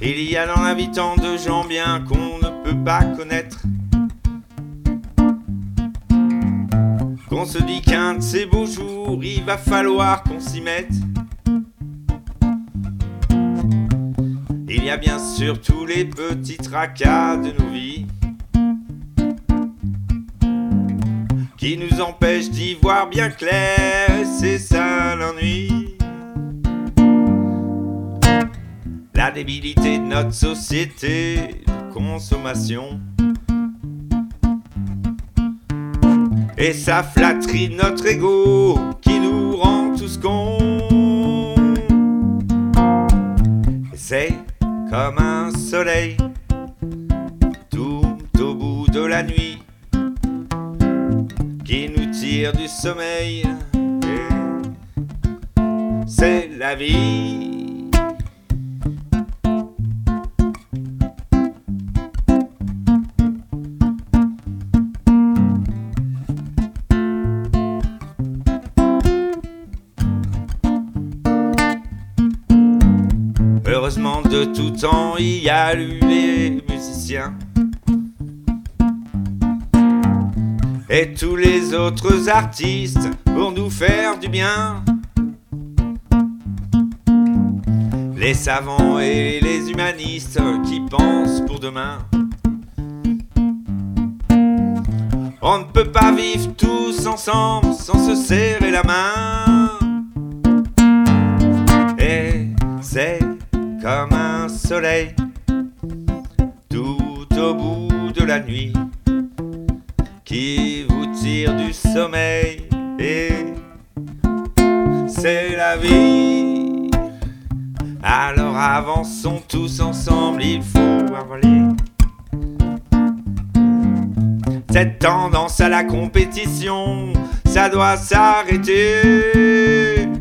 Il y a dans la vie tant de gens bien qu'on ne peut pas connaître, qu'on se dit qu'un de ces beaux jours il va falloir qu'on s'y mette. Il y a bien sûr tous les petits tracas de nos vies qui nous empêchent d'y voir bien clair, et c'est ça l'ennui. La débilité de notre société de consommation et sa flatterie de notre ego qui nous rend tous cons. Et c'est comme un soleil tout au bout de la nuit qui nous tire du sommeil. Et c'est la vie. Heureusement de tout temps il y a eu les musiciens et tous les autres artistes pour nous faire du bien. Les savants et les humanistes qui pensent pour demain. On ne peut pas vivre tous ensemble sans se serrer la main. Et c'est comme un soleil tout au bout de la nuit qui vous tire du sommeil. Et c'est la vie. Alors avançons tous ensemble, il faut avaler cette tendance à la compétition, ça doit s'arrêter.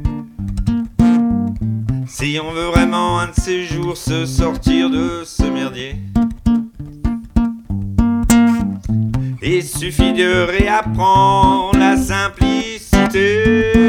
Si on veut vraiment un de ces jours se sortir de ce merdier, il suffit de réapprendre la simplicité.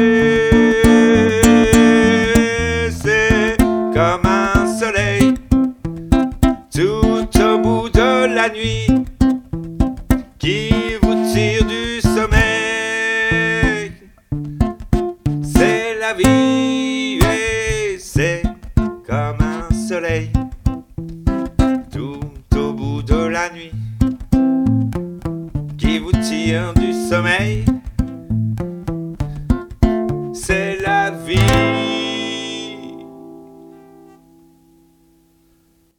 C'est comme un soleil tout au bout de la nuit qui vous tire du sommeil. C'est la vie. C'est comme un soleil tout au bout de la nuit qui vous tire du sommeil. C'est la vie.